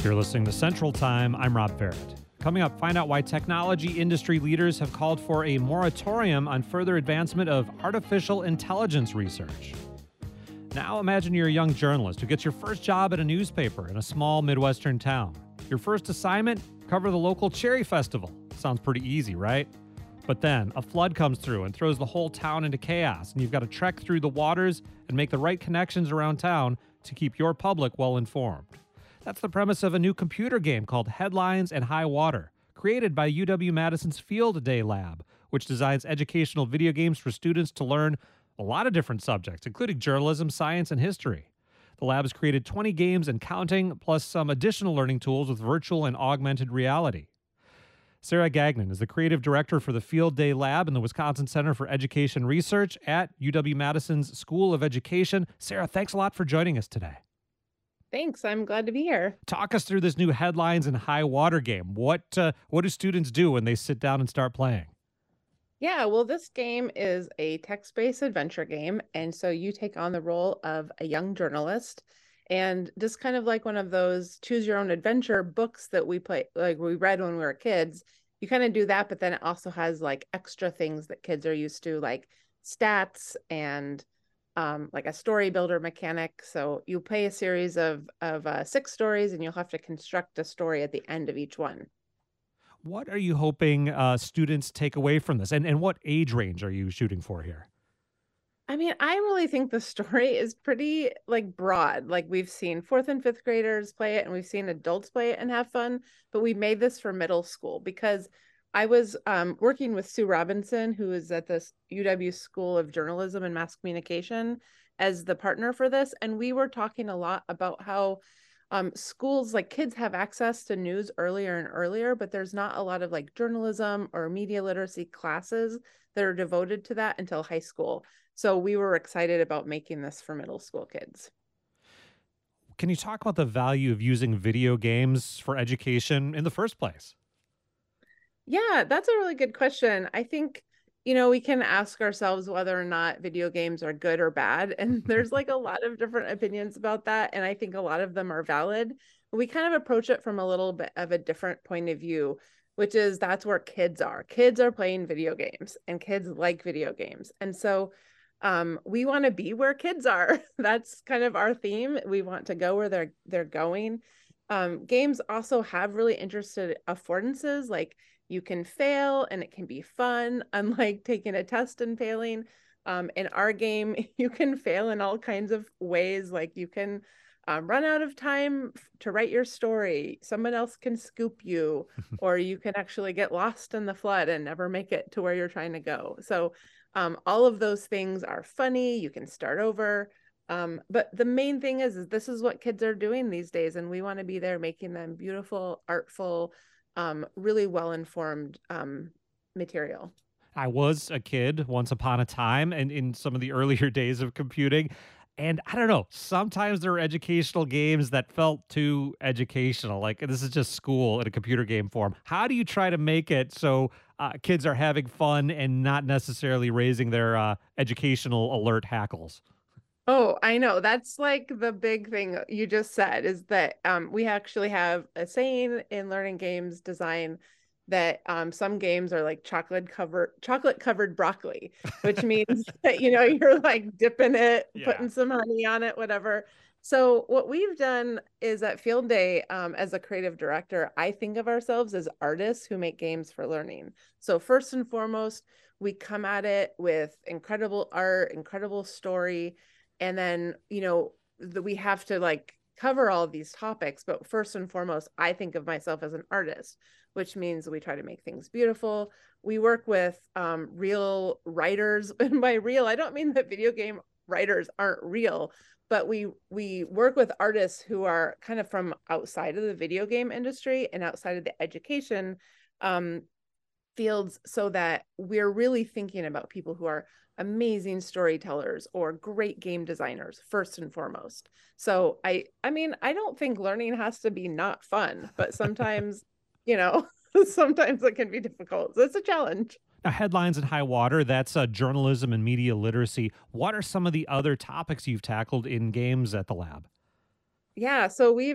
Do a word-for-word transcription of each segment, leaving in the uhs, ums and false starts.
You're listening to Central Time. I'm Rob Barrett. Coming up, find out why technology industry leaders have called for a moratorium on further advancement of artificial intelligence research. Now imagine you're a young journalist who gets your first job at a newspaper in a small Midwestern town. Your first assignment? Cover the local cherry festival. Sounds pretty easy, right? But then a flood comes through and throws the whole town into chaos, and you've got to trek through the waters and make the right connections around town to keep your public well informed. That's the premise of a new computer game called Headlines and High Water, created by U W-Madison's Field Day Lab, which designs educational video games for students to learn a lot of different subjects, including journalism, science, and history. The lab has created twenty games and counting, plus some additional learning tools with virtual and augmented reality. Sarah Gagnon is the creative director for the Field Day Lab in the Wisconsin Center for Education Research at U W-Madison's School of Education. Sarah, thanks a lot for joining us today. Thanks. I'm glad to be here. Talk us through this new Headlines and High Water game. What uh, what do students do when they sit down and start playing? Yeah, well, this game is a text-based adventure game. And so you take on the role of a young journalist, and just kind of like one of those choose your own adventure books that we play, like we read when we were kids. You kind of do that, but then it also has like extra things that kids are used to, like stats and um, like a story builder mechanic. So you play a series of, of uh, six stories, and you'll have to construct a story at the end of each one. What are you hoping uh, students take away from this? And, and what age range are you shooting for here? I mean, I really think the story is pretty like broad. Like we've seen fourth and fifth graders play it, and we've seen adults play it and have fun, but we made this for middle school because I was um, working with Sue Robinson, who is at the U W School of Journalism and Mass Communication, as the partner for this. And we were talking a lot about how um, schools, like kids have access to news earlier and earlier, but there's not a lot of like journalism or media literacy classes that are devoted to that until high school. So we were excited about making this for middle school kids. Can you talk about the value of using video games for education in the first place? Yeah, that's a really good question. I think, you know, we can ask ourselves whether or not video games are good or bad. And there's like a lot of different opinions about that. And I think a lot of them are valid. But we kind of approach it from a little bit of a different point of view, which is that's where kids are. Kids are playing video games, and kids like video games. And so um, we want to be where kids are. That's kind of our theme. We want to go where they're they're going. Um, games also have really interesting affordances, like you can fail and it can be fun, unlike taking a test and failing. Um, in our game, you can fail in all kinds of ways. Like you can um, run out of time to write your story. Someone else can scoop you, or you can actually get lost in the flood and never make it to where you're trying to go. So um, all of those things are funny. You can start over. Um, but the main thing is, is this is what kids are doing these days. And we want to be there making them beautiful, artful, um, really well-informed um, material. I was a kid once upon a time, and in some of the earlier days of computing. And I don't know, sometimes there were educational games that felt too educational. Like this is just school in a computer game form. How do you try to make it so uh, kids are having fun and not necessarily raising their uh, educational alert hackles? Oh, I know. That's like the big thing you just said, is that um, we actually have a saying in learning games design that um, some games are like chocolate covered chocolate covered broccoli, which means that, you know, you're like dipping it, Yeah. putting some honey on it, whatever. So what we've done is at Field Day, um, as a creative director, I think of ourselves as artists who make games for learning. So first and foremost, we come at it with incredible art, incredible story. And then, you know, the, we have to like cover all of these topics. But first and foremost, I think of myself as an artist, which means we try to make things beautiful. We work with um, real writers. And by real, I don't mean that video game writers aren't real, but we we work with artists who are kind of from outside of the video game industry and outside of the education um, fields, so that we're really thinking about people who are amazing storytellers or great game designers first and foremost. So I I mean, I don't think learning has to be not fun, but sometimes, you know, sometimes it can be difficult. So it's a challenge. Now, Headlines and High Water, that's uh, journalism and media literacy. What are some of the other topics you've tackled in games at the lab? Yeah, so we've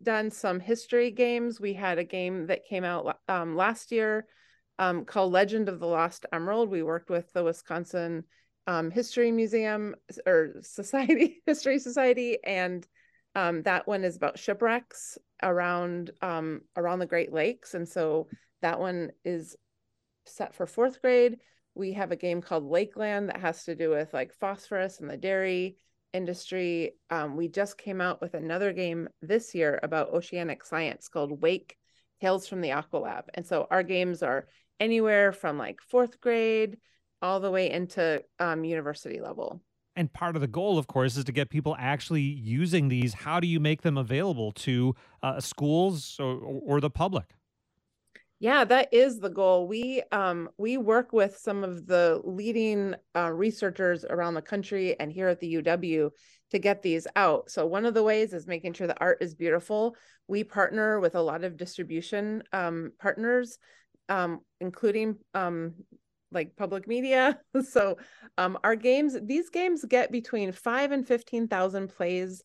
done some history games. We had a game that came out um, last year um, called Legend of the Lost Emerald. We worked with the Wisconsin um, History Museum or Society, History Society, and um, that one is about shipwrecks around um, around the Great Lakes. And so that one is set for fourth grade. We have a game called Lakeland that has to do with like phosphorus and the dairy industry. Um, we just came out with another game this year about oceanic science called Wake Tales from the Aqualab. And so our games are anywhere from like fourth grade all the way into um, university level. And part of the goal, of course, is to get people actually using these. How do you make them available to uh, schools or, or the public? Yeah, that is the goal. We um, we work with some of the leading uh, researchers around the country and here at the U W to get these out. So one of the ways is making sure the art is beautiful. We partner with a lot of distribution um, partners, um, including um, like public media. So um, our games, these games get between five and fifteen thousand plays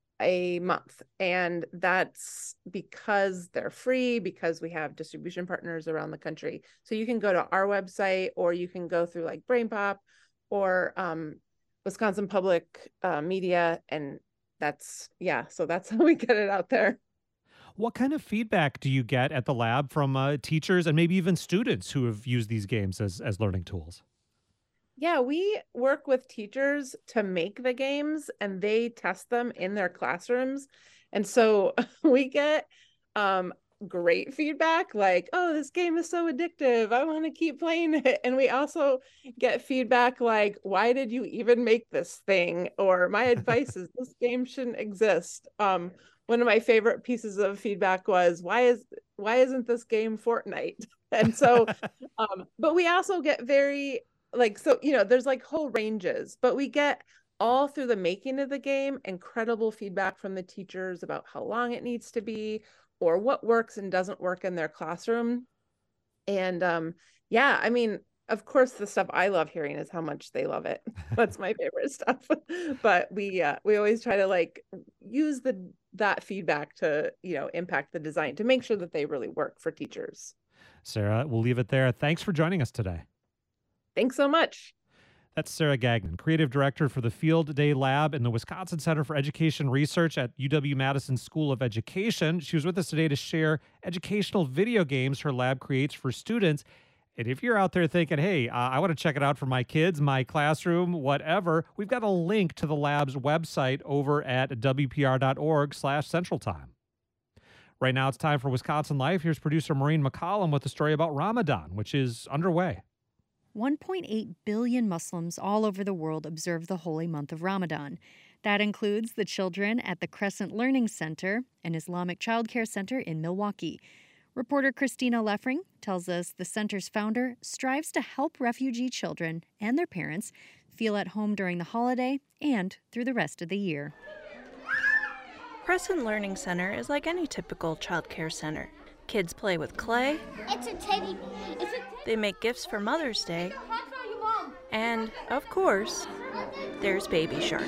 a month. And that's because they're free, because we have distribution partners around the country. So you can go to our website, or you can go through like BrainPop or um, Wisconsin Public uh, Media. And that's, yeah, so that's how we get it out there. What kind of feedback do you get at the lab from uh, teachers and maybe even students who have used these games as, as learning tools? Yeah, we work with teachers to make the games and they test them in their classrooms. And so we get um, great feedback like, oh, this game is so addictive. I want to keep playing it. And we also get feedback like, why did you even make this thing? Or my advice is this game shouldn't exist. Um, one of my favorite pieces of feedback was, why is why isn't this game Fortnite? And so, um, but we also get very like, so, you know, there's like whole ranges, but we get all through the making of the game, incredible feedback from the teachers about how long it needs to be or what works and doesn't work in their classroom. And um, yeah, I mean, of course, the stuff I love hearing is how much they love it. That's my favorite stuff. But we uh, we always try to like use the that feedback to, you know, impact the design to make sure that they really work for teachers. Sarah, we'll leave it there. Thanks for joining us today. Thanks so much. That's Sarah Gagnon, Creative Director for the Field Day Lab in the Wisconsin Center for Education Research at U W-Madison School of Education. She was with us today to share educational video games her lab creates for students. And if you're out there thinking, hey, uh, I want to check it out for my kids, my classroom, whatever, we've got a link to the lab's website over at W P R dot org slash Central Time. Right now, it's time for Wisconsin Life. Here's producer Maureen McCollum with a story about Ramadan, which is underway. one point eight billion Muslims all over the world observe the holy month of Ramadan. That includes the children at the Crescent Learning Center, an Islamic childcare center in Milwaukee. Reporter Christina Leffring tells us the center's founder strives to help refugee children and their parents feel at home during the holiday and through the rest of the year. Crescent Learning Center is like any typical childcare center. Kids play with clay. It's a teddy. It's a teddy. They make gifts for Mother's Day. For your mom. And, of course, there's Baby Shark.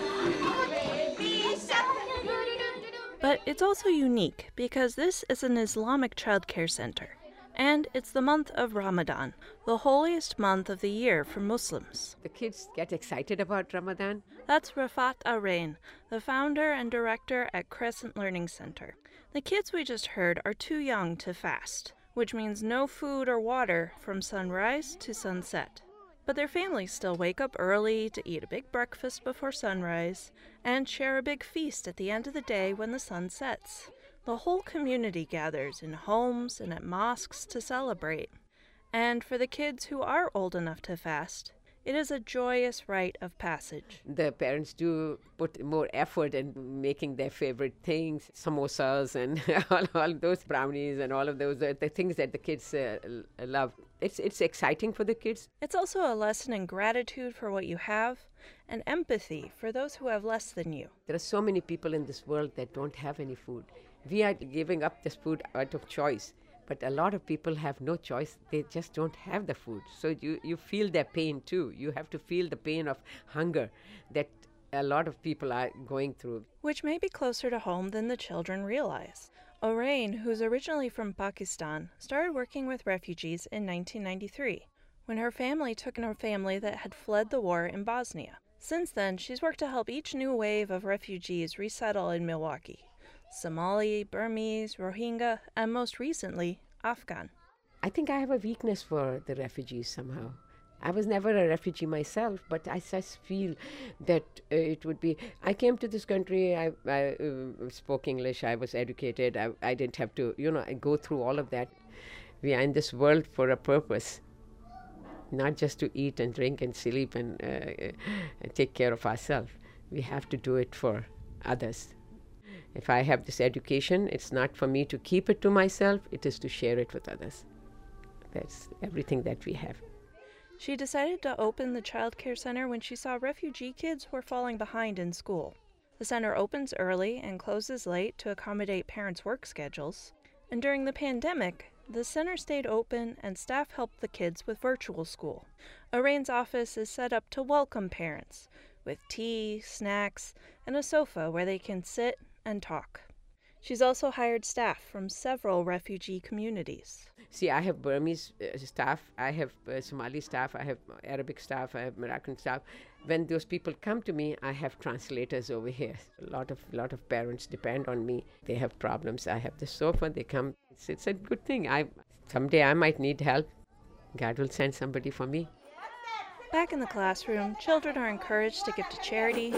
But it's also unique because this is an Islamic childcare center. And it's the month of Ramadan, the holiest month of the year for Muslims. The kids get excited about Ramadan. That's Rafat Arain, the founder and director at Crescent Learning Center. The kids we just heard are too young to fast, which means no food or water from sunrise to sunset. But their families still wake up early to eat a big breakfast before sunrise and share a big feast at the end of the day when the sun sets. The whole community gathers in homes and at mosques to celebrate. And for the kids who are old enough to fast, it is a joyous rite of passage. The parents do put more effort in making their favorite things, samosas and all, all those brownies and all of those, uh, the things that the kids uh, love. It's, it's exciting for the kids. It's also a lesson in gratitude for what you have and empathy for those who have less than you. There are so many people in this world that don't have any food. We are giving up this food out of choice. But a lot of people have no choice. They just don't have the food. So you, you feel their pain too. You have to feel the pain of hunger that a lot of people are going through. Which may be closer to home than the children realize. Orain, who's originally from Pakistan, started working with refugees in nineteen ninety-three, when her family took in a family that had fled the war in Bosnia. Since then, she's worked to help each new wave of refugees resettle in Milwaukee. Somali, Burmese, Rohingya, and most recently, Afghan. I think I have a weakness for the refugees somehow. I was never a refugee myself, but I just feel that uh, it would be... I came to this country, I, I uh, spoke English, I was educated, I, I didn't have to, you know, go through all of that. We are in this world for a purpose, not just to eat and drink and sleep and, uh, and take care of ourselves. We have to do it for others. If I have this education, it's not for me to keep it to myself, it is to share it with others. That's everything that we have. She decided to open the child care center when she saw refugee kids were falling behind in school. The center opens early and closes late to accommodate parents' work schedules. And during the pandemic, the center stayed open and staff helped the kids with virtual school. Orain's office is set up to welcome parents, with tea, snacks, and a sofa where they can sit and talk. She's also hired staff from several refugee communities. See, I have Burmese uh, staff, I have uh, Somali staff, I have Arabic staff, I have Moroccan staff. When those people come to me, I have translators over here. A lot of lot of parents depend on me. They have problems. I have the sofa, they come. It's, it's a good thing. I someday I might need help. God will send somebody for me. Back in the classroom, children are encouraged to give to charity.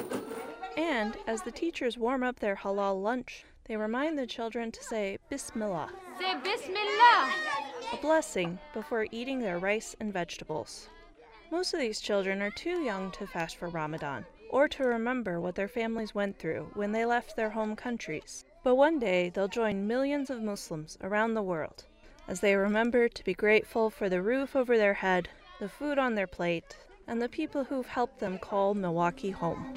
And as the teachers warm up their halal lunch, they remind the children to say Bismillah, Say Bismillah. a blessing before eating their rice and vegetables. Most of these children are too young to fast for Ramadan or to remember what their families went through when they left their home countries. But one day they'll join millions of Muslims around the world as they remember to be grateful for the roof over their head, the food on their plate, and the people who've helped them call Milwaukee home.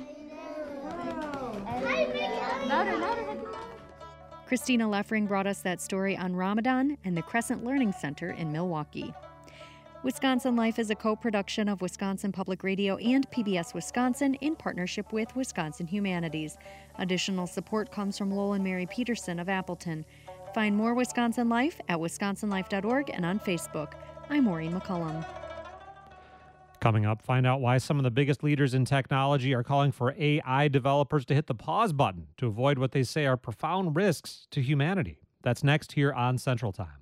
Louder, louder. Christina Leffring brought us that story on Ramadan and the Crescent Learning Center in Milwaukee. Wisconsin Life is a co-production of Wisconsin Public Radio and P B S Wisconsin in partnership with Wisconsin Humanities. Additional support comes from Lowell and Mary Peterson of Appleton. Find more Wisconsin Life at wisconsin life dot org and on Facebook. I'm Maureen McCullum. Coming up, find out why some of the biggest leaders in technology are calling for A I developers to hit the pause button to avoid what they say are profound risks to humanity. That's next here on Central Time.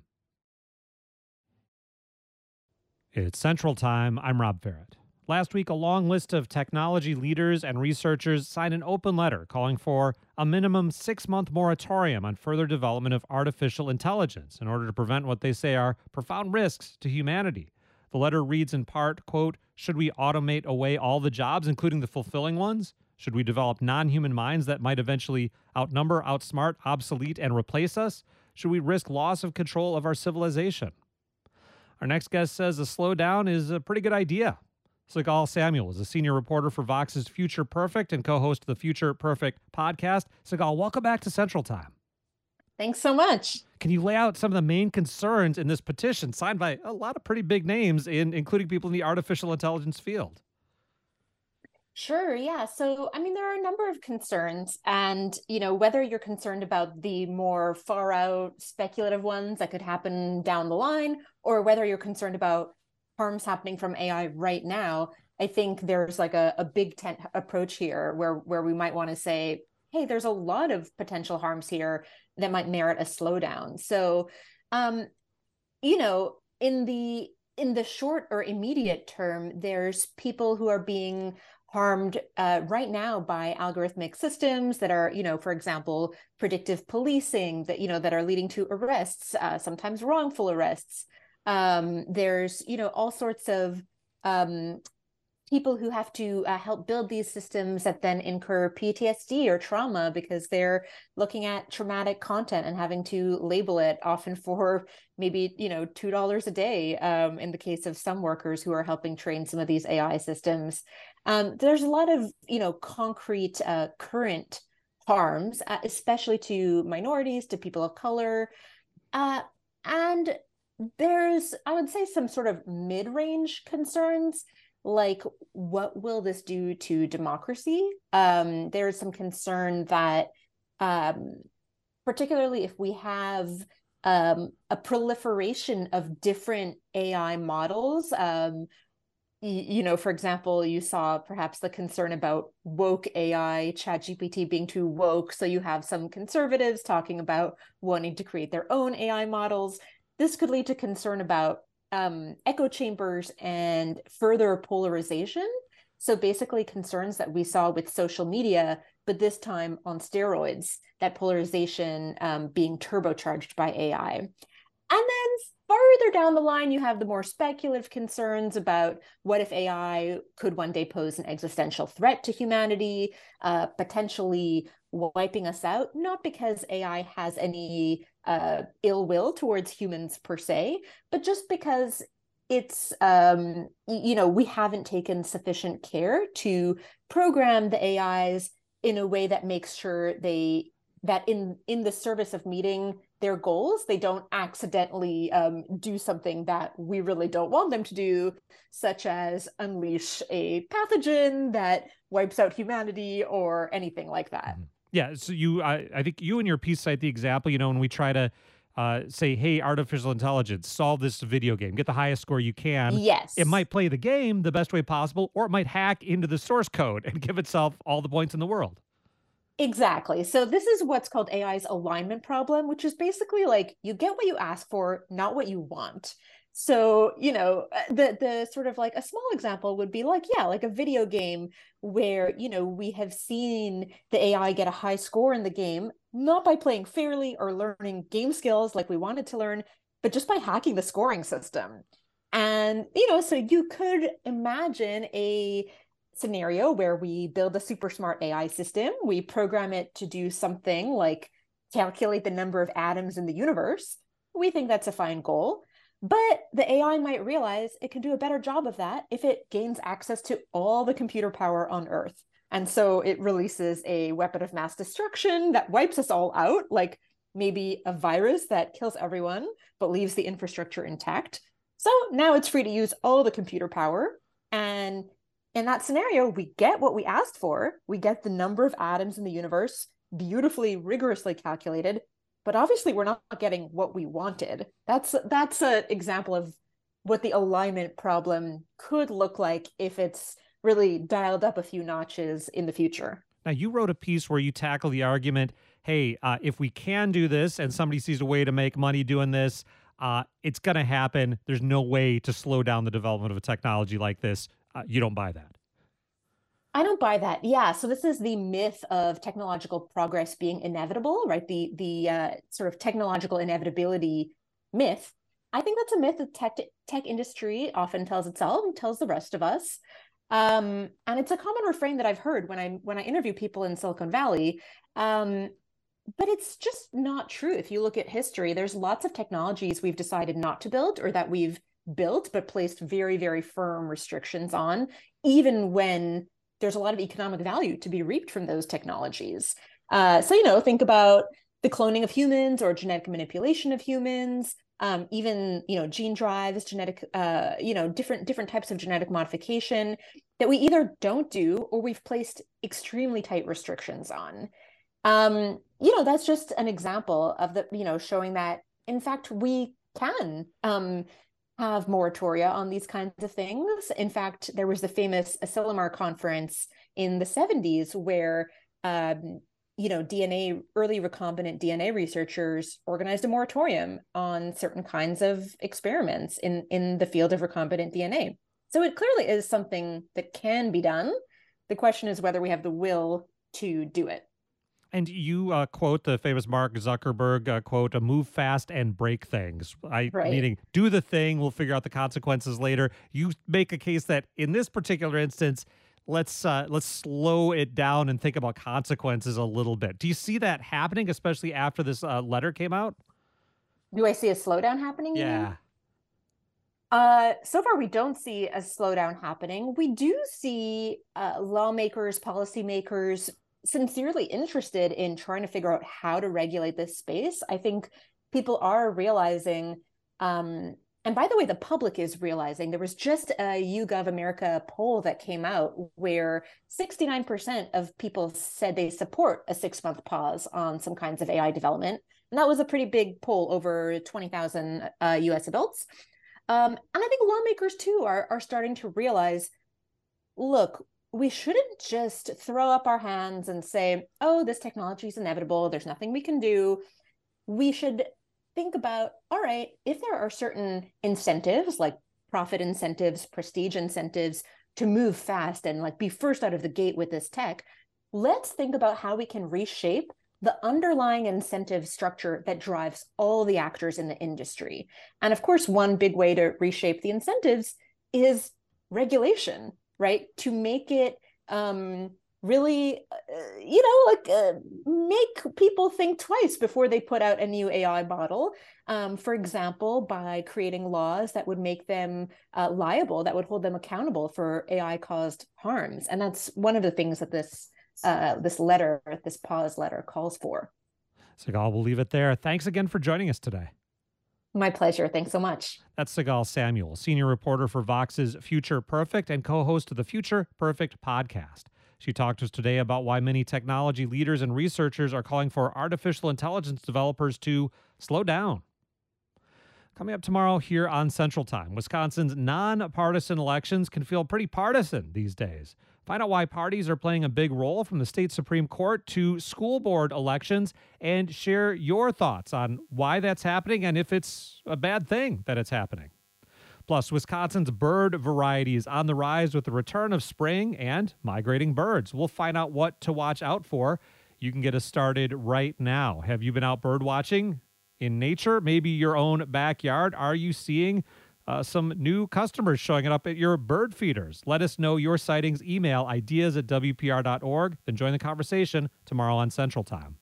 It's Central Time. I'm Rob Ferret. Last week, a long list of technology leaders and researchers signed an open letter calling for a minimum six-month moratorium on further development of artificial intelligence in order to prevent what they say are profound risks to humanity. The letter reads in part, quote, should we automate away all the jobs, including the fulfilling ones? Should we develop non-human minds that might eventually outnumber, outsmart, obsolete, and replace us? Should we risk loss of control of our civilization? Our next guest says a slowdown is a pretty good idea. Sigal Samuel is a senior reporter for Vox's Future Perfect and co-host of the Future Perfect podcast. Sigal, welcome back to Central Time. Thanks so much. Can you lay out some of the main concerns in this petition signed by a lot of pretty big names, in, including people in the artificial intelligence field? Sure, yeah. So, I mean, there are a number of concerns. And, you know, whether you're concerned about the more far out speculative ones that could happen down the line, or whether you're concerned about harms happening from A I right now, I think there's like a, a big tent approach here where, where we might want to say, hey, there's a lot of potential harms here that might merit a slowdown. So, um, you know, in the in the short or immediate term, there's people who are being harmed uh, right now by algorithmic systems that are, you know, for example, predictive policing that, you know, that are leading to arrests, uh, sometimes wrongful arrests. Um, there's, you know, all sorts of um, people who have to uh, help build these systems that then incur P T S D or trauma because they're looking at traumatic content and having to label it, often for maybe, you know, two dollars a day um, in the case of some workers who are helping train some of these A I systems. Um, there's a lot of, you know, concrete uh, current harms, uh, especially to minorities, to people of color. Uh, and there's, I would say, some sort of mid-range concerns. like, what will this do to democracy? Um, there's some concern that, um, particularly if we have um, a proliferation of different A I models, um, you know, for example, you saw perhaps the concern about woke A I, ChatGPT being too woke. So you have some conservatives talking about wanting to create their own A I models. This could lead to concern about um, echo chambers and further polarization. So basically concerns that we saw with social media, but this time on steroids, that polarization um, being turbocharged by A I. And then farther down the line, you have the more speculative concerns about what if A I could one day pose an existential threat to humanity, uh, potentially wiping us out, not because A I has any uh, ill will towards humans per se, but just because it's, um, you know, we haven't taken sufficient care to program the A Is in a way that makes sure they, that in, in the service of meeting their goals, they don't accidentally um, do something that we really don't want them to do, such as unleash a pathogen that wipes out humanity or anything like that. Yeah, so you, I, I think you and your piece cite the example, you know, when we try to uh, say, hey, artificial intelligence, solve this video game, get the highest score you can. Yes. It might play the game the best way possible, or it might hack into the source code and give itself all the points in the world. Exactly. So this is what's called A I's alignment problem, which is basically like you get what you ask for, not what you want. So, you know, the the sort of like a small example would be like, yeah, like a video game where, you know, we have seen the A I get a high score in the game, not by playing fairly or learning game skills like we wanted to learn, but just by hacking the scoring system. And, you know, so you could imagine a scenario where we build a super smart A I system, we program it to do something like calculate the number of atoms in the universe. We think that's a fine goal, but the A I might realize it can do a better job of that if it gains access to all the computer power on Earth. And so it releases a weapon of mass destruction that wipes us all out, like maybe a virus that kills everyone, but leaves the infrastructure intact. So now it's free to use all the computer power. And in that scenario, we get what we asked for. We get the number of atoms in the universe, beautifully, rigorously calculated, but obviously we're not getting what we wanted. That's that's an example of what the alignment problem could look like if it's really dialed up a few notches in the future. Now, you wrote a piece where you tackle the argument, hey, uh, if we can do this and somebody sees a way to make money doing this, uh, it's going to happen. There's no way to slow down the development of a technology like this. Uh, you don't buy that. I don't buy that. Yeah. So this is the myth of technological progress being inevitable, right? The the uh, sort of technological inevitability myth. I think that's a myth that tech tech industry often tells itself and tells the rest of us. Um, and it's a common refrain that I've heard when I when I interview people in Silicon Valley. Um, but it's just not true. If you look at history, there's lots of technologies we've decided not to build or that we've built but placed very, very firm restrictions on, even when there's a lot of economic value to be reaped from those technologies. Uh, so, you know, think about the cloning of humans or genetic manipulation of humans, um, even, you know, gene drives, genetic, uh, you know, different different types of genetic modification that we either don't do or we've placed extremely tight restrictions on. Um, you know, that's just an example of the, you know, showing that, in fact, we can um, have moratoria on these kinds of things. In fact, there was the famous Asilomar conference in the seventies where, um, you know, D N A, early recombinant D N A researchers organized a moratorium on certain kinds of experiments in, in the field of recombinant D N A. So it clearly is something that can be done. The question is whether we have the will to do it. And you uh, quote the famous Mark Zuckerberg uh, quote, move fast and break things. I, right. Meaning, do the thing, we'll figure out the consequences later. You make a case that in this particular instance, let's uh, let's slow it down and think about consequences a little bit. Do you see that happening, especially after this uh, letter came out? Do I see a slowdown happening? Yeah. Uh, so far, we don't see a slowdown happening. We do see uh, lawmakers, policymakers sincerely interested in trying to figure out how to regulate this space. I think people are realizing um, And by the way, the public is realizing. There was just a YouGov America poll that came out where sixty-nine percent of people said they support a six-month pause on some kinds of A I development. And that was a pretty big poll, over twenty thousand uh, U S adults. Um, and I think lawmakers too are, are starting to realize, look, we shouldn't just throw up our hands and say, oh, this technology is inevitable, there's nothing we can do. We should think about, all right, if there are certain incentives like profit incentives, prestige incentives to move fast and like be first out of the gate with this tech, let's think about how we can reshape the underlying incentive structure that drives all the actors in the industry. And of course, one big way to reshape the incentives is regulation, right? To make it um, really, uh, you know, like uh, make people think twice before they put out a new A I model. Um, for example, by creating laws that would make them uh, liable, that would hold them accountable for A I-caused harms. And that's one of the things that this uh, this letter, this pause letter, calls for. Sigal, we'll leave it there. Thanks again for joining us today. My pleasure. Thanks so much. That's Sigal Samuel, senior reporter for Vox's Future Perfect and co-host of the Future Perfect podcast. She talked to us today about why many technology leaders and researchers are calling for artificial intelligence developers to slow down. Coming up tomorrow here on Central Time, Wisconsin's nonpartisan elections can feel pretty partisan these days. Find out why parties are playing a big role from the state Supreme Court to school board elections, and share your thoughts on why that's happening and if it's a bad thing that it's happening. Plus, Wisconsin's bird variety is on the rise with the return of spring and migrating birds. We'll find out what to watch out for. You can get us started right now. Have you been out bird watching in nature, maybe your own backyard? Are you seeing uh, some new customers showing up at your bird feeders? Let us know your sightings. Email ideas at W P R dot org. Then join the conversation tomorrow on Central Time.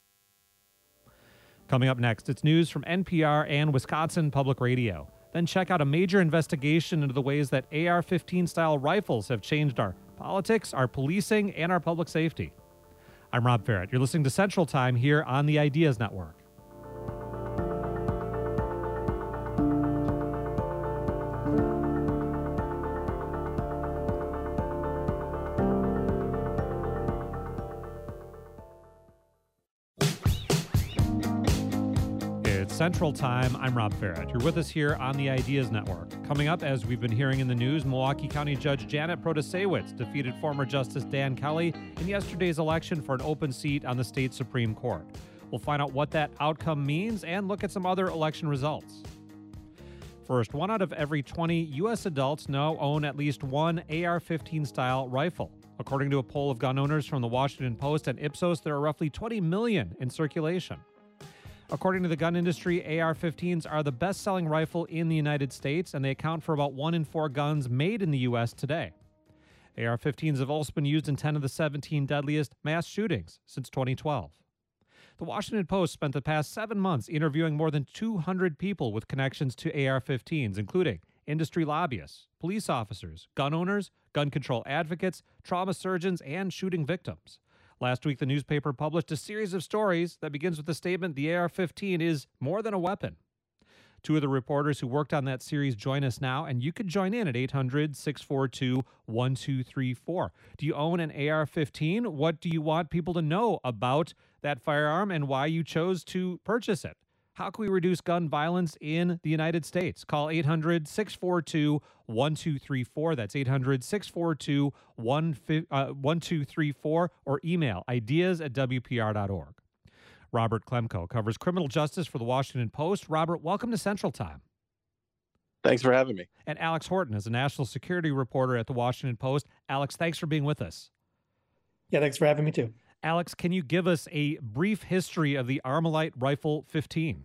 Coming up next, it's news from N P R and Wisconsin Public Radio. Then check out a major investigation into the ways that A R fifteen style rifles have changed our politics, our policing, and our public safety. I'm Rob Ferrett. You're listening to Central Time here on the Ideas Network. Central Time, I'm Rob Ferrett. You're with us here on the Ideas Network. Coming up, as we've been hearing in the news, Milwaukee County Judge Janet Protasewicz defeated former Justice Dan Kelly in yesterday's election for an open seat on the state Supreme Court. We'll find out what that outcome means and look at some other election results. First, one out of every twenty U S adults now own at least one A R fifteen style rifle. According to a poll of gun owners from the Washington Post and Ipsos, there are roughly twenty million in circulation. According to the gun industry, A R fifteens are the best-selling rifle in the United States, and they account for about one in four guns made in the U S today. A R fifteens have also been used in ten of the seventeen deadliest mass shootings since twenty twelve. The Washington Post spent the past seven months interviewing more than two hundred people with connections to A R fifteens, including industry lobbyists, police officers, gun owners, gun control advocates, trauma surgeons, and shooting victims. Last week, the newspaper published a series of stories that begins with the statement the A R fifteen is more than a weapon. Two of the reporters who worked on that series join us now, and you could join in at eight hundred, six four two, one two three four. Do you own an A R fifteen? What do you want people to know about that firearm and why you chose to purchase it? How can we reduce gun violence in the United States? Call eight hundred, six four two, one two three four. That's eight hundred, six four two, one two three four, or email ideas at W P R dot org. Robert Klemko covers criminal justice for the Washington Post. Robert, welcome to Central Time. Thanks for having me. And Alex Horton is a national security reporter at the Washington Post. Alex, thanks for being with us. Yeah, thanks for having me too. Alex, can you give us a brief history of the Armalite Rifle fifteen?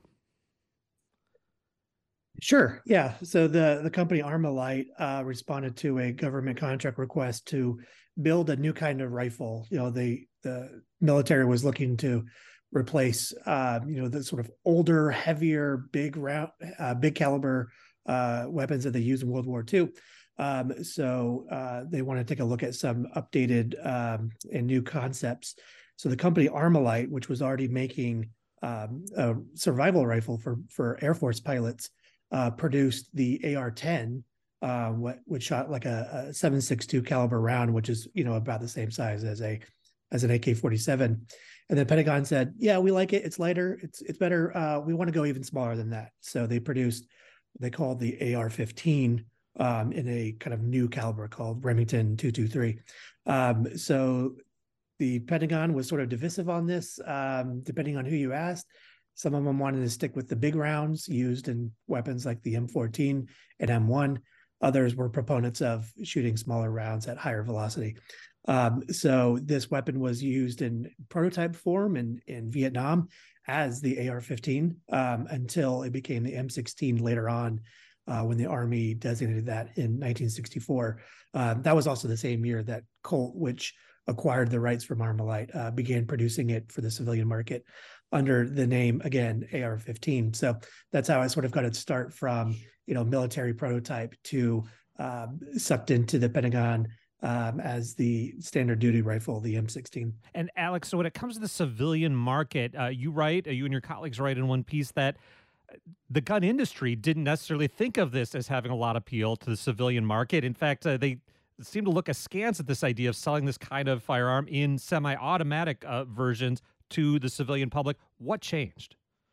Sure. Yeah. So the, the company Armalite uh, responded to a government contract request to build a new kind of rifle. You know, the the military was looking to replace, uh, you know, the sort of older, heavier, big round, uh, big caliber uh, weapons that they used in World War Two. Um, so uh, they want to take a look at some updated um, and new concepts. So the company Armalite, which was already making um, a survival rifle for, for Air Force pilots, uh, produced the A R ten, uh, what which shot like a, a seven six two caliber round, which is you know about the same size as a as an A K forty-seven. And the Pentagon said, "Yeah, we like it. It's lighter. It's it's better. Uh, we want to go even smaller than that." So they produced what they called the A R fifteen um, in a kind of new caliber called Remington two twenty-three. Um, so the Pentagon was sort of divisive on this, um, depending on who you asked. Some of them wanted to stick with the big rounds used in weapons like the M fourteen and M one. Others were proponents of shooting smaller rounds at higher velocity. Um, so this weapon was used in prototype form in, in Vietnam as the A R fifteen um, until it became the M sixteen later on uh, when the Army designated that in nineteen sixty-four. Uh, that was also the same year that Colt, which acquired the rights from Armalite, uh, began producing it for the civilian market under the name, again, A R fifteen. So that's how I sort of got its start from, you know, military prototype to uh, sucked into the Pentagon um, as the standard duty rifle, the M sixteen. And Alex, so when it comes to the civilian market, uh, you write, uh, you and your colleagues write in one piece that the gun industry didn't necessarily think of this as having a lot of appeal to the civilian market. In fact, uh, they seem to look askance at this idea of selling this kind of firearm in semi-automatic uh, versions to the civilian public. What changed?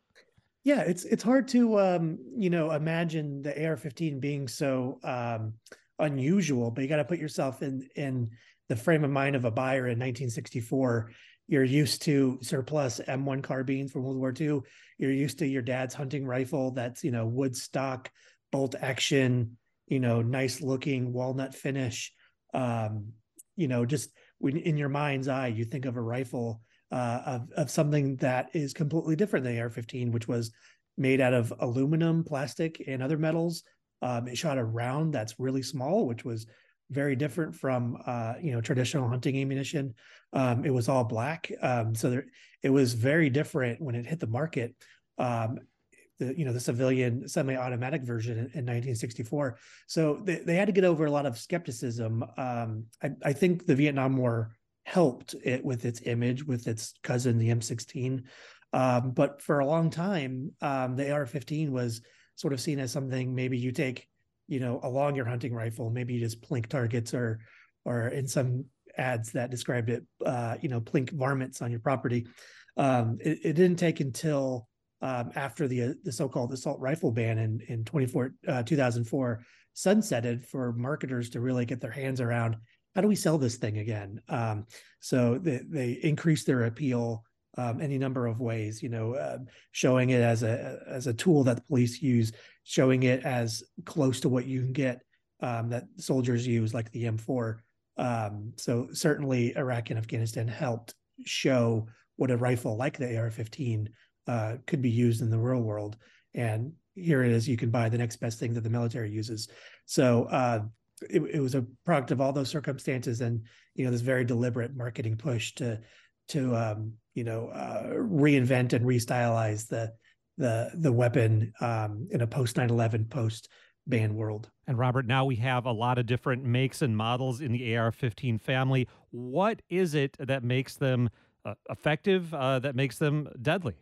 Yeah, it's it's hard to um, you know imagine the A R fifteen being so um, unusual, but you got to put yourself in in the frame of mind of a buyer in nineteen sixty-four. You're used to surplus M one carbines from World War Two. You're used to your dad's hunting rifle that's you know wood stock, bolt action, you know, nice looking walnut finish. Um, you know, just when in your mind's eye, you think of a rifle uh, of, of something that is completely different than the A R fifteen, which was made out of aluminum, plastic, and other metals. Um, it shot a round that's really small, which was very different from, uh, you know, traditional hunting ammunition. Um, it was all black. Um, so there, it was very different when it hit the market. Um, the, you know, the civilian semi-automatic version in, in nineteen sixty-four. So they, they had to get over a lot of skepticism. Um, I, I think the Vietnam War helped it with its image, with its cousin, the M sixteen. Um, but for a long time, um, the A R fifteen was sort of seen as something maybe you take, you know, along your hunting rifle. Maybe you just plink targets, or, or in some ads that described it, uh, you know, plink varmints on your property. Um, it, it didn't take until um, after the uh, the so-called assault rifle ban in in twenty-four, uh, two thousand four sunsetted for marketers to really get their hands around how do we sell this thing again. Um, so they, they increased their appeal um, any number of ways. You know, uh, showing it as a as a tool that the police use, showing it as close to what you can get um, that soldiers use, like the M four. Um, so certainly Iraq and Afghanistan helped show what a rifle like the A R fifteen uh, could be used in the real world. And here it is, you can buy the next best thing that the military uses. So uh, it, it was a product of all those circumstances, and, you know, this very deliberate marketing push to, to um, you know, uh, reinvent and restylize the, the, the weapon um, in a post nine eleven, post ban world. And Robert, now we have a lot of different makes and models in the A R fifteen family. What is it that makes them uh, effective, uh, that makes them deadly?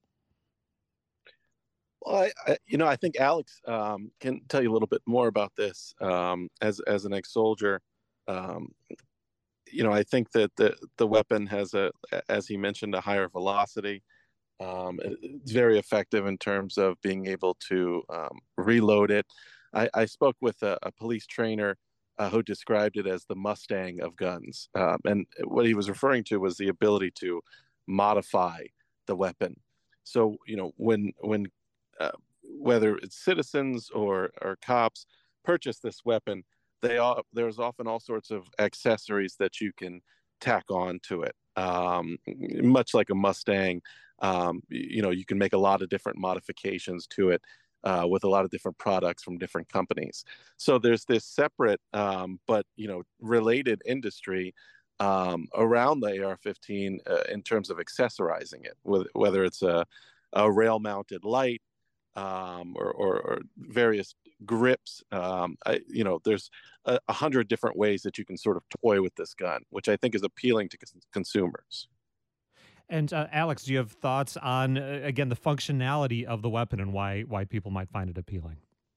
Well, I, I, you know, I think Alex um, can tell you a little bit more about this um, as as an ex-soldier. Um, you know, I think that the the weapon has a, as he mentioned, a higher velocity. Um, it's very effective in terms of being able to um, reload it. I, I spoke with a, a police trainer uh, who described it as the Mustang of guns, um, and what he was referring to was the ability to modify the weapon. So, you know, when when Uh, whether it's citizens or, or cops purchase this weapon, they all, there's often all sorts of accessories that you can tack on to it. Um, much like a Mustang, um, you know, you can make a lot of different modifications to it uh, with a lot of different products from different companies. So there's this separate um, but, you know, related industry um, around the A R fifteen uh, in terms of accessorizing it, whether it's a, a rail-mounted light, Um, or, or, or various grips. Um, I, you know, there's a, a hundred different ways that you can sort of toy with this gun, which I think is appealing to cons- consumers. And uh, Alex, do you have thoughts on, uh, again, the functionality of the weapon and why why people might find it appealing?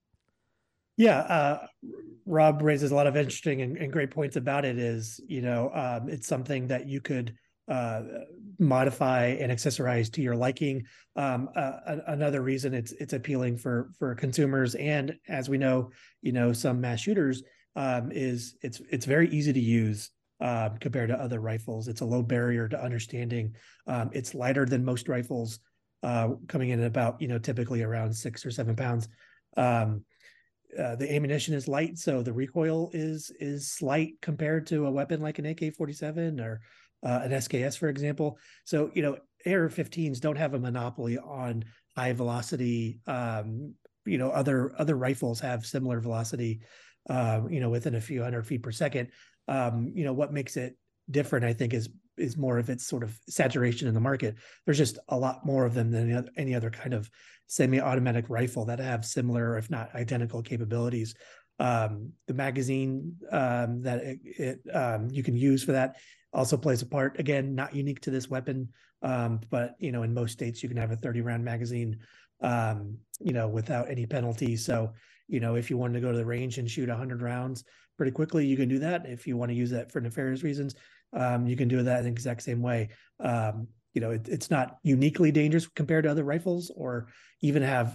Yeah, uh, Rob raises a lot of interesting and, and great points about it. Is, you know, um, it's something that you could uh, modify and accessorize to your liking. Um, uh, another reason it's it's appealing for for consumers, and as we know, you know, some mass shooters, um, is it's it's very easy to use. Um, compared to other rifles, it's a low barrier to understanding. Um, it's lighter than most rifles, uh, coming in at about, you know, typically around six or seven pounds. Um, uh, the ammunition is light, so the recoil is is slight compared to a weapon like an A K forty-seven or uh, an S K S, for example. So, you know, A R fifteens don't have a monopoly on high velocity. Um, you know, other other rifles have similar velocity, uh, you know, within a few hundred feet per second. Um, you know, what makes it different, I think, is is more of its sort of saturation in the market. There's just a lot more of them than any other, any other kind of semi-automatic rifle that have similar, if not identical, capabilities. Um, the magazine um, that it, it um, you can use for that also plays a part. Again, not unique to this weapon, um, but you know, in most states you can have a thirty round magazine, um, you know, without any penalty. So, you know, if you wanted to go to the range and shoot one hundred rounds pretty quickly, you can do that. If you want to use that for nefarious reasons, um, you can do that in the exact same way. Um, you know, it, it's not uniquely dangerous compared to other rifles, or even have,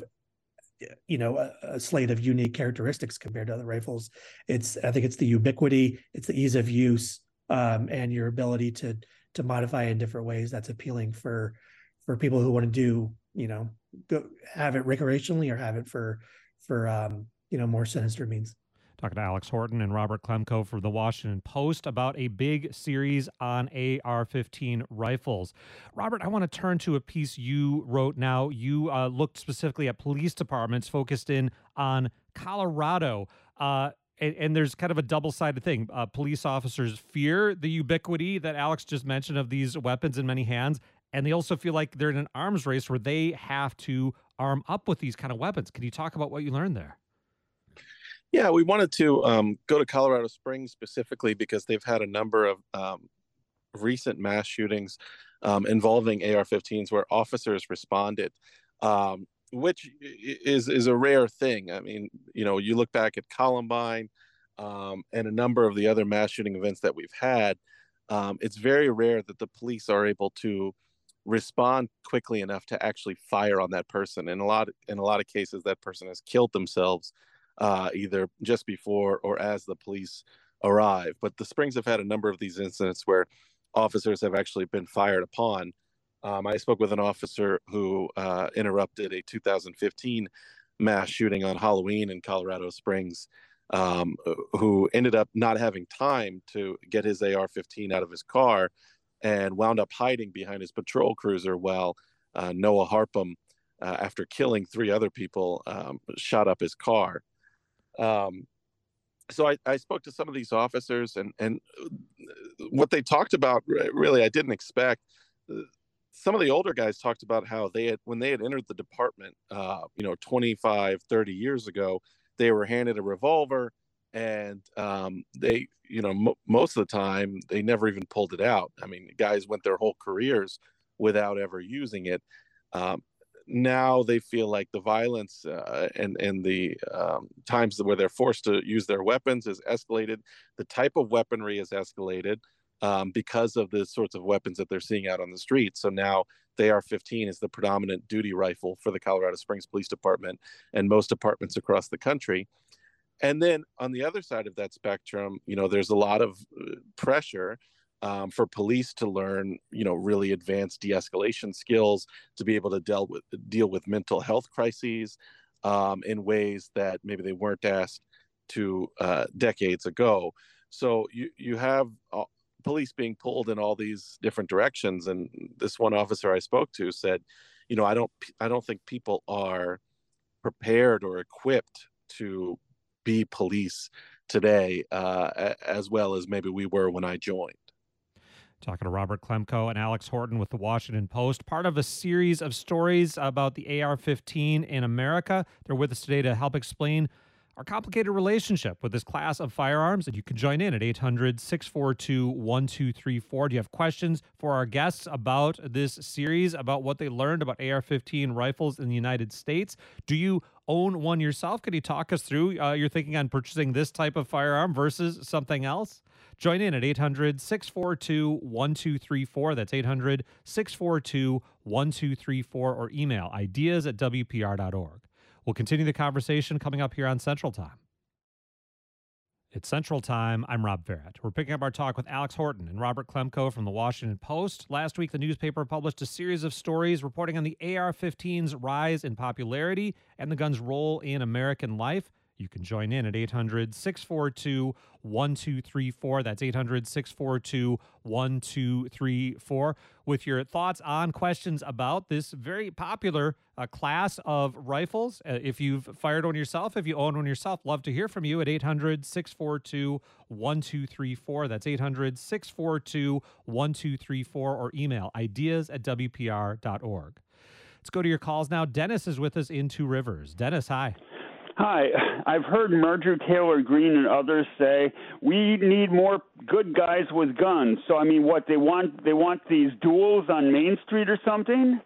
you know, a, a slate of unique characteristics compared to other rifles. It's, I think it's the ubiquity, it's the ease of use, um, and your ability to to modify in different ways that's appealing for for people who want to do, you know, go have it recreationally or have it for for um, you know, more sinister means. Talking to Alex Horton and Robert Klemko from the Washington Post about a big series on A R fifteen rifles. Robert, I want to turn to a piece you wrote now. You uh, looked specifically at police departments focused in on Colorado. Uh, and, and there's kind of a double-sided thing. Uh, police officers fear the ubiquity that Alex just mentioned of these weapons in many hands, and they also feel like they're in an arms race where they have to arm up with these kind of weapons. Can you talk about what you learned there? Yeah, we wanted to um, go to Colorado Springs specifically because they've had a number of um, recent mass shootings um, involving A R fifteens where officers responded, um, which is is a rare thing. I mean, you know, you look back at Columbine um, and a number of the other mass shooting events that we've had. Um, it's very rare that the police are able to respond quickly enough to actually fire on that person. In a lot in a lot of cases, that person has killed themselves. Uh, either just before or as the police arrive. But the Springs have had a number of these incidents where officers have actually been fired upon. Um, I spoke with an officer who uh, interrupted a two thousand fifteen mass shooting on Halloween in Colorado Springs, um, who ended up not having time to get his A R fifteen out of his car and wound up hiding behind his patrol cruiser while uh, Noah Harpum, uh, after killing three other people, um, shot up his car. Um, so I, I spoke to some of these officers, and, and what they talked about, really, I didn't expect. Some of the older guys talked about how they had, when they had entered the department, uh, you know, twenty-five, thirty years ago, they were handed a revolver, and um, they, you know, m- most of the time, they never even pulled it out. I mean, guys went their whole careers without ever using it. Um, Now they feel like the violence uh, and and the um, times where they're forced to use their weapons has escalated. The type of weaponry has escalated um, because of the sorts of weapons that they're seeing out on the street. So now the A R fifteen is the predominant duty rifle for the Colorado Springs Police Department and most departments across the country. And then on the other side of that spectrum, you know, there's a lot of pressure Um, for police to learn, you know, really advanced de-escalation skills, to be able to deal with deal with mental health crises um, in ways that maybe they weren't asked to uh, decades ago. So you you have uh, police being pulled in all these different directions. And this one officer I spoke to said, you know, I don't I don't think people are prepared or equipped to be police today uh, as well as maybe we were when I joined. Talking to Robert Klemko and Alex Horton with the Washington Post, part of a series of stories about the A R fifteen in America. They're with us today to help explain our complicated relationship with this class of firearms, and you can join in at eight hundred, six four two, one two three four. Do you have questions for our guests about this series, about what they learned about A R fifteen rifles in the United States? Do you own one yourself? Can you talk us through uh, your thinking on purchasing this type of firearm versus something else? Join in at eight hundred, six four two, one two three four. That's eight hundred, six four two, one two three four, or email ideas at W P R dot org. We'll continue the conversation coming up here on Central Time. It's Central Time. I'm Rob Ferret. We're picking up our talk with Alex Horton and Robert Klemko from the Washington Post. Last week, the newspaper published a series of stories reporting on the A R fifteen's rise in popularity and the gun's role in American life. You can join in at eight hundred, six four two, one two three four. That's eight hundred, six four two, one two three four. With your thoughts on questions about this very popular uh, class of rifles. Uh, if you've fired one yourself, if you own one yourself, love to hear from you at eight hundred, six four two, one two three four. That's eight hundred, six four two, one two three four, or email ideas at W P R dot org. Let's go to your calls now. Dennis is with us in Two Rivers. Dennis, hi. Hi, I've heard Marjorie Taylor Greene and others say we need more good guys with guns. So I mean, what they want? They want these duels on Main Street or something?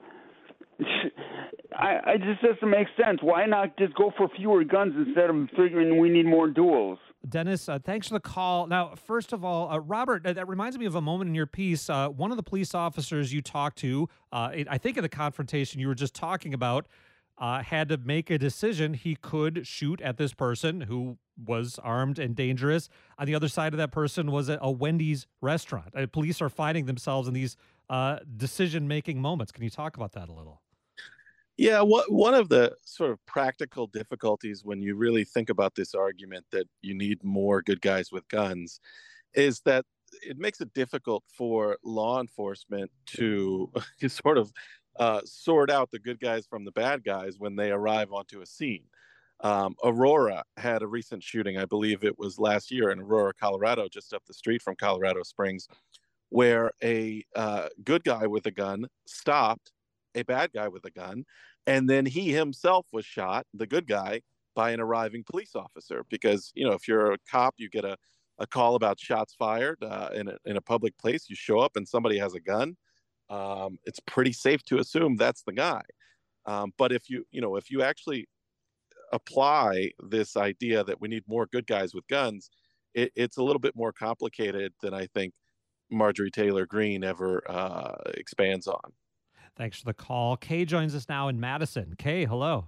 I, I just doesn't make sense. Why not just go for fewer guns instead of figuring we need more duels? Dennis, uh, thanks for the call. Now, first of all, uh, Robert, uh, that reminds me of a moment in your piece. Uh, one of the police officers you talked to, uh, it, I think in the confrontation you were just talking about, Uh, had to make a decision. He could shoot at this person who was armed and dangerous. On the other side of that person was a, a Wendy's restaurant. Uh, police are finding themselves in these uh, decision-making moments. Can you talk about that a little? Yeah, what, one of the sort of practical difficulties when you really think about this argument that you need more good guys with guns is that it makes it difficult for law enforcement to sort of Uh, sort out the good guys from the bad guys when they arrive onto a scene. Um, Aurora had a recent shooting, I believe it was last year in Aurora, Colorado, just up the street from Colorado Springs, where a uh, good guy with a gun stopped a bad guy with a gun, and then he himself was shot, the good guy, by an arriving police officer. Because, you know, if you're a cop, you get a, a call about shots fired uh, in, a, in a public place, you show up and somebody has a gun. Um, it's pretty safe to assume that's the guy. Um, but if you, you know, if you actually apply this idea that we need more good guys with guns, it, it's a little bit more complicated than I think Marjorie Taylor Greene ever uh, expands on. Thanks for the call. Kay joins us now in Madison. Kay, hello.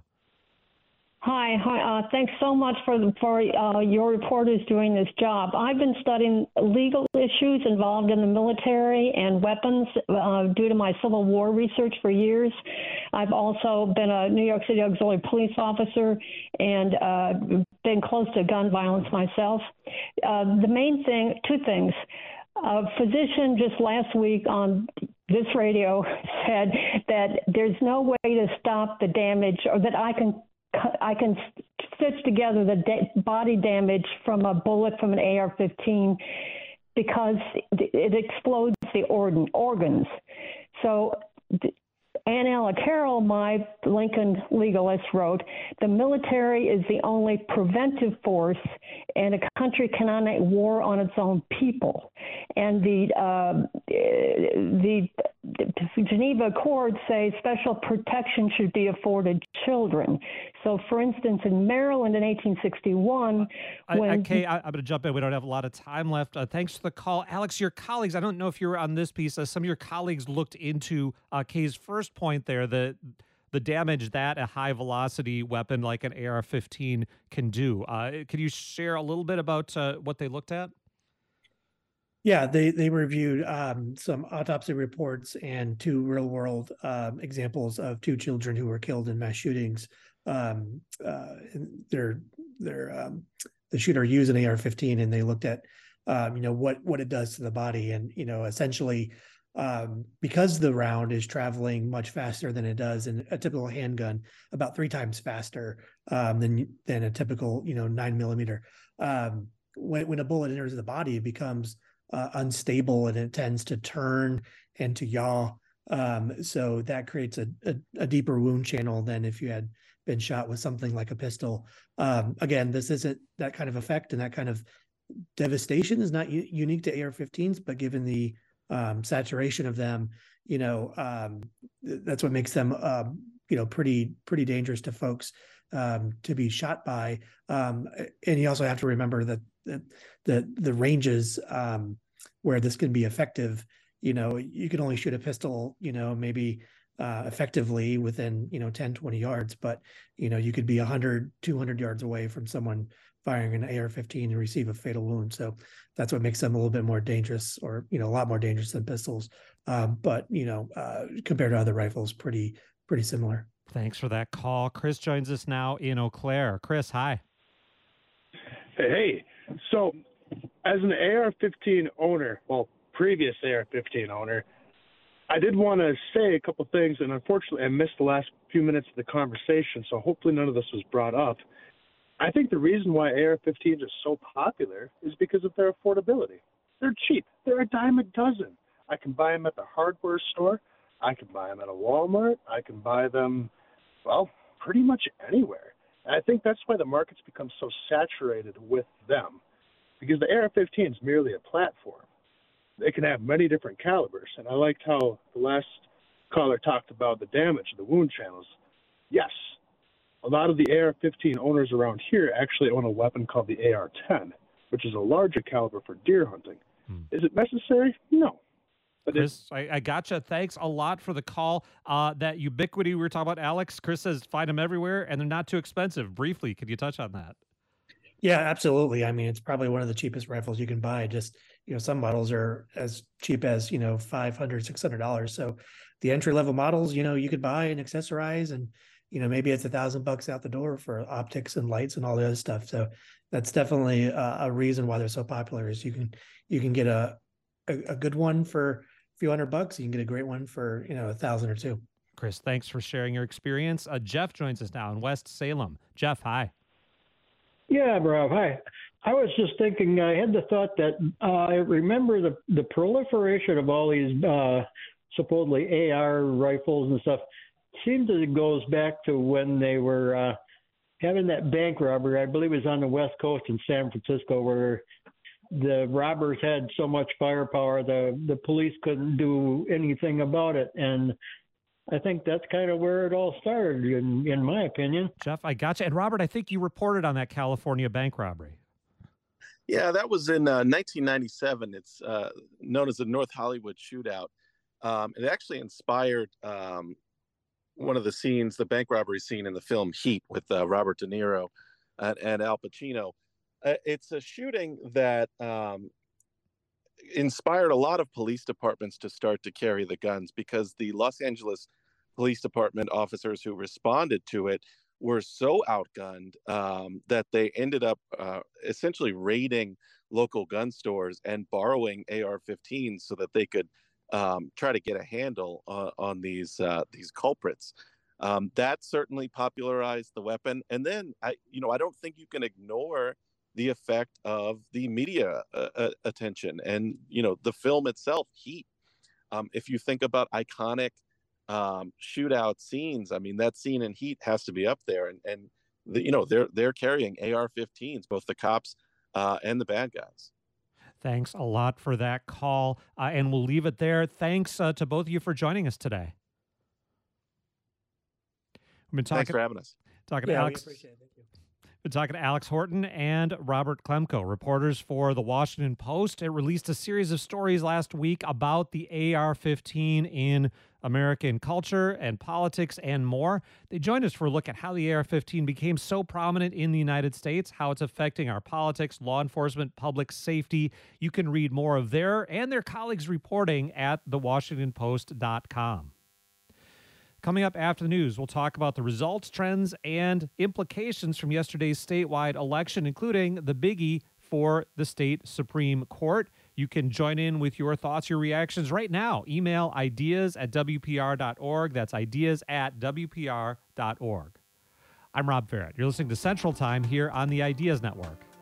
Hi, hi. Uh, thanks so much for the, for uh, your reporters doing this job. I've been studying legal issues involved in the military and weapons uh, due to my Civil War research for years. I've also been a New York City auxiliary police officer and uh, been close to gun violence myself. Uh, the main thing, two things. A physician just last week on this radio said that there's no way to stop the damage, or that I can I can stitch together the da- body damage from a bullet from an A R fifteen because it explodes the organ, organs. So Anne-Ella Carroll, my Lincoln legalist, wrote, the military is the only preventive force, and a country cannot make war on its own people. And the, uh, the, the Geneva Accords say special protection should be afforded children. So, for instance, in Maryland in eighteen sixty-one, uh, when... Okay, I, I'm going to jump in. We don't have a lot of time left. Uh, thanks for the call. Alex, your colleagues, I don't know if you were on this piece, uh, some of your colleagues looked into uh, Kay's first point there, the the damage that a high-velocity weapon like an A R fifteen can do. Uh, could you share a little bit about uh, what they looked at? Yeah, they they reviewed um, some autopsy reports and two real-world um, examples of two children who were killed in mass shootings. Um, uh, they're, they're, um, the shooter used an A R fifteen, and they looked at um, you know what what it does to the body, and you know essentially um, because the round is traveling much faster than it does in a typical handgun, about three times faster um, than than a typical you know nine millimeter. Um, when when a bullet enters the body, it becomes Uh, unstable, and it tends to turn and to yaw Um, so that creates a, a, a deeper wound channel than if you had been shot with something like a pistol. Um, again, this isn't that kind of effect, and that kind of devastation is not u- unique to A R fifteens, but given the um, saturation of them, you know, um, th- that's what makes them, um, you know, pretty pretty dangerous to folks um, to be shot by. Um, and you also have to remember that the the, the ranges um, where this can be effective. You know, you can only shoot a pistol, you know, maybe uh, effectively within, you know, ten, twenty yards, but, you know, you could be one hundred, two hundred yards away from someone firing an A R fifteen and receive a fatal wound. So that's what makes them a little bit more dangerous, or, you know, a lot more dangerous than pistols. Um, but, you know, uh, compared to other rifles, pretty, pretty similar. Thanks for that call. Chris joins us now in Eau Claire. Chris, hi. Hey, so as an A R fifteen owner, well, previous A R fifteen owner, I did want to say a couple things, and unfortunately I missed the last few minutes of the conversation, so hopefully none of this was brought up. I think the reason why A R fifteens are so popular is because of their affordability. They're cheap. They're a dime a dozen. I can buy them at the hardware store. I can buy them at a Walmart. I can buy them, well, pretty much anywhere. And I think that's why the market's become so saturated with them, because the A R fifteen is merely a platform. They can have many different calibers, and I liked how the last caller talked about the damage, the wound channels. Yes, a lot of the A R fifteen owners around here actually own a weapon called the A R ten, which is a larger caliber for deer hunting. Hmm. Is it necessary? No. But Chris, I, I gotcha. Thanks a lot for the call. Uh, that ubiquity we were talking about, Alex, Chris says find them everywhere, and they're not too expensive. Briefly, could you touch on that? Yeah, absolutely. I mean, it's probably one of the cheapest rifles you can buy. Just, you know, some models are as cheap as, you know, five hundred dollars, six hundred dollars. So the entry level models, you know, you could buy and accessorize, and, you know, maybe it's a thousand bucks out the door for optics and lights and all the other stuff. So that's definitely a, a reason why they're so popular, is you can, you can get a, a, a good one for a few hundred bucks. You can get a great one for, you know, a thousand or two. Chris, thanks for sharing your experience. Uh, Jeff joins us now in West Salem. Jeff, hi. Yeah, Rob. Hi. I was just thinking, I had the thought that uh, I remember the, the proliferation of all these uh, supposedly A R rifles and stuff seems that it goes back to when they were uh, having that bank robbery. I believe it was on the West Coast in San Francisco, where the robbers had so much firepower, the, the police couldn't do anything about it. And I think that's kind of where it all started, in, in my opinion. Jeff, I gotcha. And Robert, I think you reported on that California bank robbery. Yeah, that was in uh, nineteen ninety-seven. It's uh, known as the North Hollywood Shootout. Um, it actually inspired um, one of the scenes, the bank robbery scene in the film Heat, with uh, Robert De Niro and, and Al Pacino. Uh, it's a shooting that um, inspired a lot of police departments to start to carry the guns, because the Los Angeles Police Department officers who responded to it were so outgunned um, that they ended up uh, essentially raiding local gun stores and borrowing A R fifteens so that they could um, try to get a handle uh, on these uh, these culprits. Um, that certainly popularized the weapon. And then, I, you know, I don't think you can ignore the effect of the media uh, attention and, you know, the film itself, Heat. Um, if you think about iconic um, shootout scenes, I mean, that scene in Heat has to be up there. And, and the, you know, they're they're carrying A R fifteens, both the cops uh, and the bad guys. Thanks a lot for that call. Uh, and we'll leave it there. Thanks uh, to both of you for joining us today. We've been talking, Thanks for having us. Talking yeah, to Alex. we appreciate it. Thank you. Been talking to Alex Horton and Robert Klemko, reporters for The Washington Post. It released a series of stories last week about the A R fifteen in American culture and politics and more. They joined us for a look at how the A R fifteen became so prominent in the United States, how it's affecting our politics, law enforcement, public safety. You can read more of their and their colleagues' reporting at the washington post dot com. Coming up after the news, we'll talk about the results, trends, and implications from yesterday's statewide election, including the biggie for the state Supreme Court. You can join in with your thoughts, your reactions right now. Email ideas at W P R dot org. That's ideas at W P R dot org. I'm Rob Ferret. You're listening to Central Time here on the Ideas Network.